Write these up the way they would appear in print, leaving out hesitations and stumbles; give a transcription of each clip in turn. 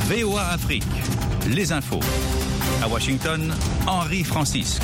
VOA Afrique, les infos. À Washington, Henri Francisque.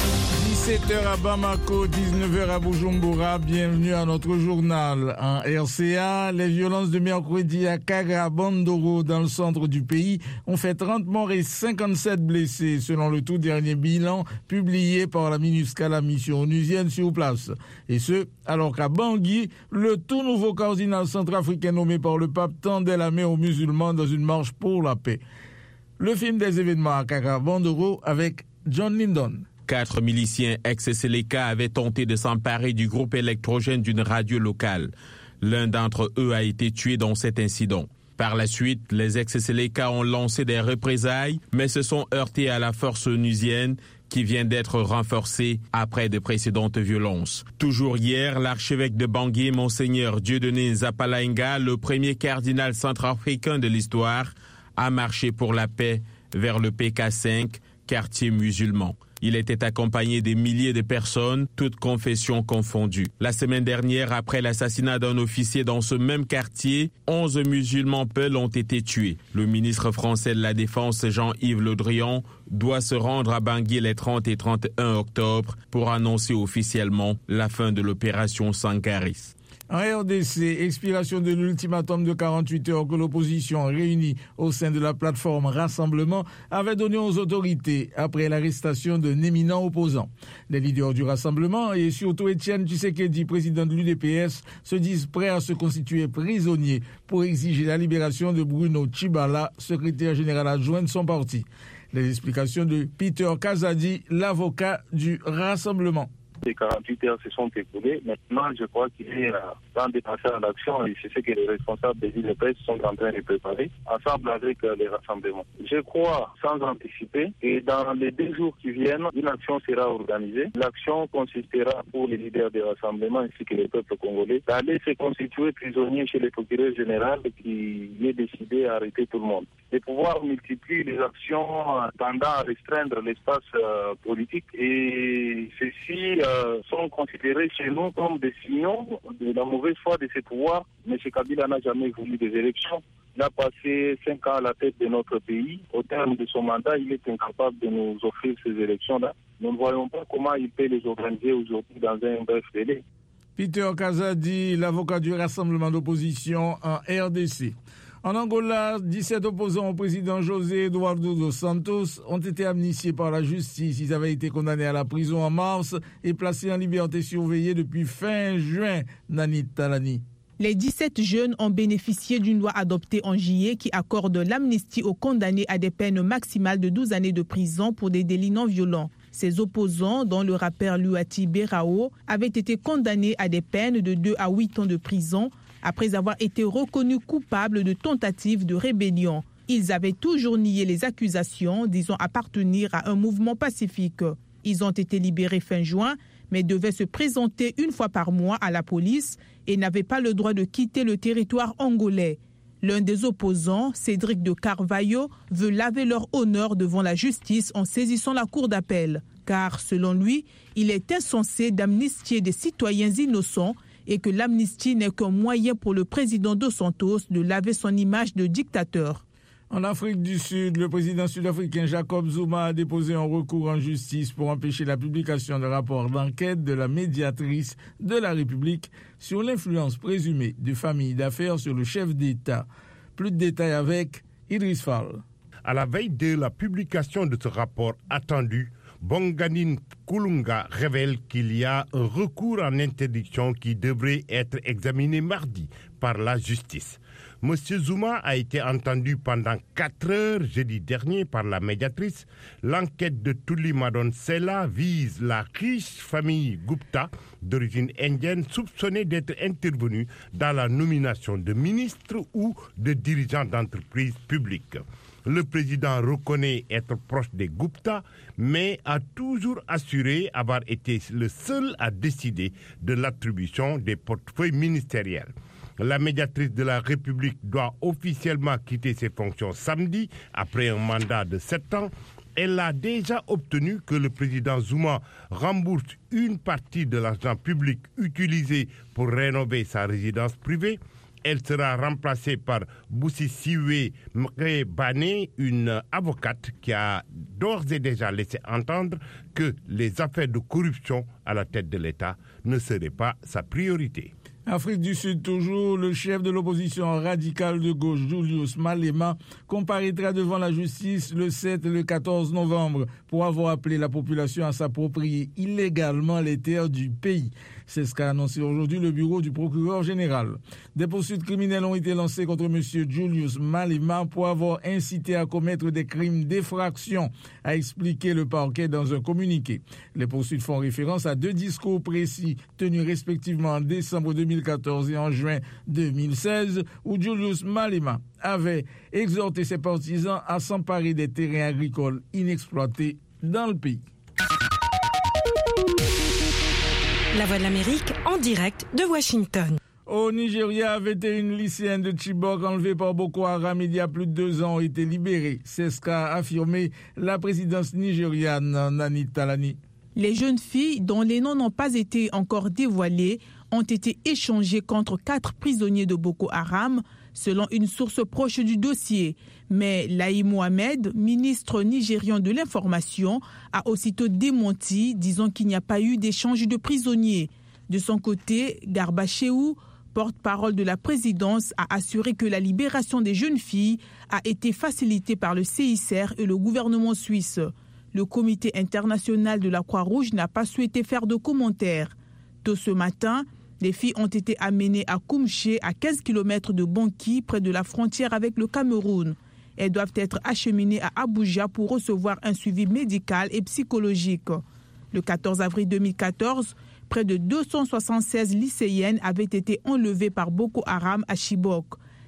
17h à Bamako, 19h à Bujumbura, bienvenue à notre journal. En RCA, les violences de mercredi à Kara-Bandoro, dans le centre du pays, ont fait 30 morts et 57 blessés, selon le tout dernier bilan publié par la MINUSCA, la mission onusienne sur place. Et ce, alors qu'à Bangui, le tout nouveau cardinal centrafricain nommé par le pape tendait la main aux musulmans dans une marche pour la paix. Le film des événements à Kara-Bandoro avec John Lindon. 4 miliciens ex-Seleka avaient tenté de s'emparer du groupe électrogène d'une radio locale. L'un d'entre eux a été tué dans cet incident. Par la suite, les ex-Seleka ont lancé des représailles, mais se sont heurtés à la force onusienne qui vient d'être renforcée après de précédentes violences. Toujours hier, l'archevêque de Bangui, Monseigneur Dieudonné Zapalainga, le premier cardinal centrafricain de l'histoire, a marché pour la paix vers le PK5, quartier musulman. Il était accompagné des milliers de personnes, toutes confessions confondues. La semaine dernière, après l'assassinat d'un officier dans ce même quartier, 11 musulmans peuls ont été tués. Le ministre français de la Défense, Jean-Yves Le Drian, doit se rendre à Bangui les 30 et 31 octobre pour annoncer officiellement la fin de l'opération Sankaris. En RDC, expiration de l'ultimatum de 48 heures que l'opposition réunie au sein de la plateforme Rassemblement avait donné aux autorités après l'arrestation d'un éminent opposant. Les leaders du Rassemblement et surtout Étienne Tshisekedi, président de l'UDPS, se disent prêts à se constituer prisonniers pour exiger la libération de Bruno Tshibala, secrétaire général adjoint de son parti. Les explications de Peter Kazadi, l'avocat du Rassemblement. Les 48 heures se sont écoulées. Maintenant, je crois qu'il est temps de passer à l'action et c'est ce que les responsables des villes de presse sont en train de préparer, ensemble avec les rassemblements. Je crois, sans anticiper, que dans les 2 jours qui viennent, une action sera organisée. L'action consistera pour les leaders des rassemblements ainsi que le peuple congolais d'aller se constituer prisonniers chez le procureur général qui est décidé à arrêter tout le monde. Les pouvoirs multiplient les actions tendant à restreindre l'espace politique et ceci sont considérés chez nous comme des signaux de la mauvaise foi de ces pouvoirs. M. Kabila n'a jamais voulu des élections. Il a passé 5 ans à la tête de notre pays. Au terme de son mandat, il est incapable de nous offrir ces élections-là. Nous ne voyons pas comment il peut les organiser aujourd'hui dans un bref délai. Peter Kazadi, l'avocat du Rassemblement d'opposition en RDC. En Angola, 17 opposants au président José Eduardo dos Santos ont été amnistiés par la justice. Ils avaient été condamnés à la prison en mars et placés en liberté surveillée depuis fin juin. Nani Talani. Les 17 jeunes ont bénéficié d'une loi adoptée en juillet qui accorde l'amnistie aux condamnés à des peines maximales de 12 années de prison pour des délits non violents. Ces opposants, dont le rappeur Luati Berao, avaient été condamnés à des peines de 2 à 8 ans de prison après avoir été reconnus coupables de tentative de rébellion. Ils avaient toujours nié les accusations, disant appartenir à un mouvement pacifique. Ils ont été libérés fin juin, mais devaient se présenter une fois par mois à la police et n'avaient pas le droit de quitter le territoire angolais. L'un des opposants, Cédric de Carvalho, veut laver leur honneur devant la justice en saisissant la cour d'appel. Car, selon lui, il est insensé d'amnistier des citoyens innocents et que l'amnistie n'est qu'un moyen pour le président Dos Santos de laver son image de dictateur. En Afrique du Sud, le président sud-africain Jacob Zuma a déposé un recours en justice pour empêcher la publication de rapports d'enquête de la médiatrice de la République sur l'influence présumée de familles d'affaires sur le chef d'État. Plus de détails avec Idriss Fall. À la veille de la publication de ce rapport attendu, Bonganine Kulunga révèle qu'il y a un recours en interdiction qui devrait être examiné mardi par la justice. M. Zuma a été entendu pendant 4 heures jeudi dernier par la médiatrice. L'enquête de Tuli Madonsela vise la riche famille Gupta d'origine indienne soupçonnée d'être intervenue dans la nomination de ministres ou de dirigeants d'entreprises publiques. Le président reconnaît être proche des Gupta, mais a toujours assuré avoir été le seul à décider de l'attribution des portefeuilles ministériels. La médiatrice de la République doit officiellement quitter ses fonctions samedi, après un mandat de 7 ans. Elle a déjà obtenu que le président Zuma rembourse une partie de l'argent public utilisé pour rénover sa résidence privée. Elle sera remplacée par Boussisiwe Mrebane, une avocate qui a d'ores et déjà laissé entendre que les affaires de corruption à la tête de l'État ne seraient pas sa priorité. Afrique du Sud toujours, le chef de l'opposition radicale de gauche, Julius Malema, comparaîtra devant la justice le 7 et le 14 novembre pour avoir appelé la population à s'approprier illégalement les terres du pays. C'est ce qu'a annoncé aujourd'hui le bureau du procureur général. Des poursuites criminelles ont été lancées contre M. Julius Malema pour avoir incité à commettre des crimes d'effraction, a expliqué le parquet dans un communiqué. Les poursuites font référence à 2 discours précis tenus respectivement en décembre 2014 et en juin 2016, où Julius Malema avait exhorté ses partisans à s'emparer des terrains agricoles inexploités dans le pays. La Voix de l'Amérique en direct de Washington. Au Nigeria, 21 lycéennes de Chibok enlevées par Boko Haram il y a plus de 2 ans ont été libérées. C'est ce qu'a affirmé la présidence nigériane, Nani Talani. Les jeunes filles, dont les noms n'ont pas été encore dévoilés, ont été échangées contre 4 prisonniers de Boko Haram, selon une source proche du dossier. Mais Lahi Mohamed, ministre nigérian de l'information, a aussitôt démenti, disant qu'il n'y a pas eu d'échange de prisonniers. De son côté, Garba Shehu, porte-parole de la présidence, a assuré que la libération des jeunes filles a été facilitée par le CICR et le gouvernement suisse. Le comité international de la Croix-Rouge n'a pas souhaité faire de commentaires. Tôt ce matin, les filles ont été amenées à Koumché, à 15 km de Banki, près de la frontière avec le Cameroun. Elles doivent être acheminées à Abuja pour recevoir un suivi médical et psychologique. Le 14 avril 2014, près de 276 lycéennes avaient été enlevées par Boko Haram à Chibok.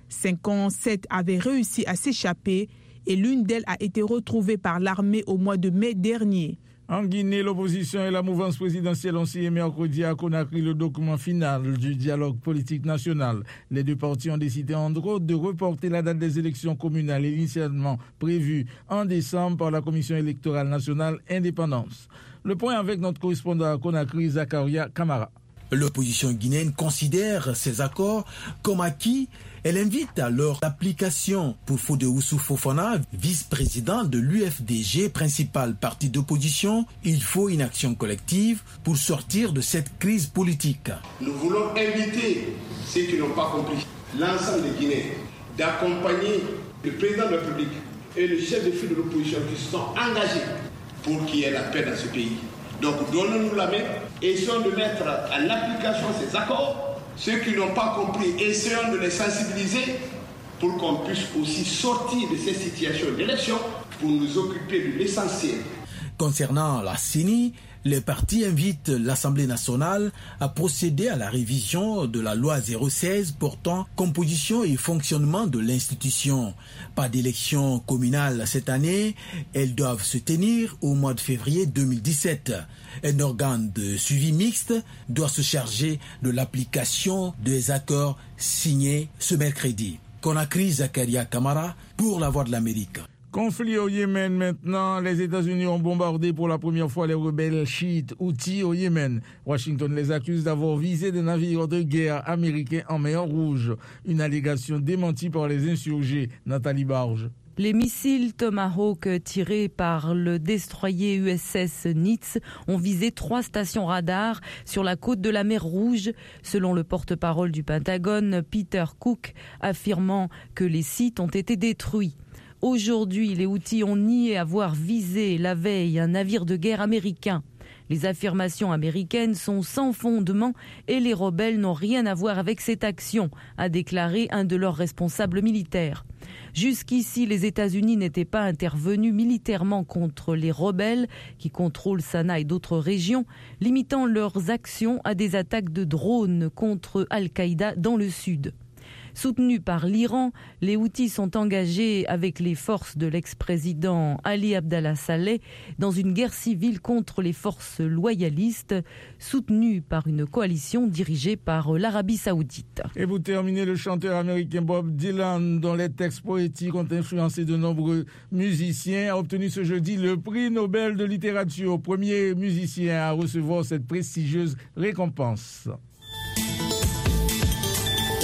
57 avaient réussi à s'échapper et l'une d'elles a été retrouvée par l'armée au mois de mai dernier. En Guinée, l'opposition et la mouvance présidentielle ont signé mercredi à Conakry le document final du dialogue politique national. Les 2 partis ont décidé entre autres de reporter la date des élections communales initialement prévue en décembre par la Commission électorale nationale Indépendance. Le point avec notre correspondant à Conakry, Zakaria Kamara. L'opposition guinéenne considère ces accords comme acquis. Elle invite à leur application. Pour Fodéoussou Fofana, vice-président de l'UFDG, principal parti d'opposition, il faut une action collective pour sortir de cette crise politique. Nous voulons inviter ceux qui n'ont pas compris, l'ensemble des Guinéens, d'accompagner le président de la République et le chef de file de l'opposition qui se sont engagés pour qu'il y ait la paix dans ce pays. Donc donnons-nous la main, essayons de mettre à l'application ces accords. Ceux qui n'ont pas compris, essayons de les sensibiliser pour qu'on puisse aussi sortir de ces situations d'élection pour nous occuper de l'essentiel. Concernant la CENI, les partis invitent l'Assemblée nationale à procéder à la révision de la loi 016 portant composition et fonctionnement de l'institution. Pas d'élection communale cette année, elles doivent se tenir au mois de février 2017. Un organe de suivi mixte doit se charger de l'application des accords signés ce mercredi. Conakry, Zakaria Kamara pour la Voix de l'Amérique. Conflit au Yémen maintenant. Les États-Unis ont bombardé pour la première fois les rebelles chiites Houthis au Yémen. Washington les accuse d'avoir visé des navires de guerre américains en mer Rouge. Une allégation démentie par les insurgés. Nathalie Barge. Les missiles Tomahawk tirés par le destroyer USS Nitz ont visé 3 stations radars sur la côte de la mer Rouge, selon le porte-parole du Pentagone, Peter Cook, affirmant que les sites ont été détruits. Aujourd'hui, les Houthis ont nié avoir visé la veille un navire de guerre américain. Les affirmations américaines sont sans fondement et les rebelles n'ont rien à voir avec cette action, a déclaré un de leurs responsables militaires. Jusqu'ici, les États-Unis n'étaient pas intervenus militairement contre les rebelles qui contrôlent Sanaa et d'autres régions, limitant leurs actions à des attaques de drones contre Al-Qaïda dans le sud. Soutenus par l'Iran, les Houthis sont engagés avec les forces de l'ex-président Ali Abdallah Saleh dans une guerre civile contre les forces loyalistes, soutenues par une coalition dirigée par l'Arabie Saoudite. Et vous terminez, le chanteur américain Bob Dylan, dont les textes poétiques ont influencé de nombreux musiciens, a obtenu ce jeudi le prix Nobel de littérature, premier musicien à recevoir cette prestigieuse récompense.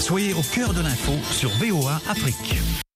Soyez au cœur de l'info sur VOA Afrique.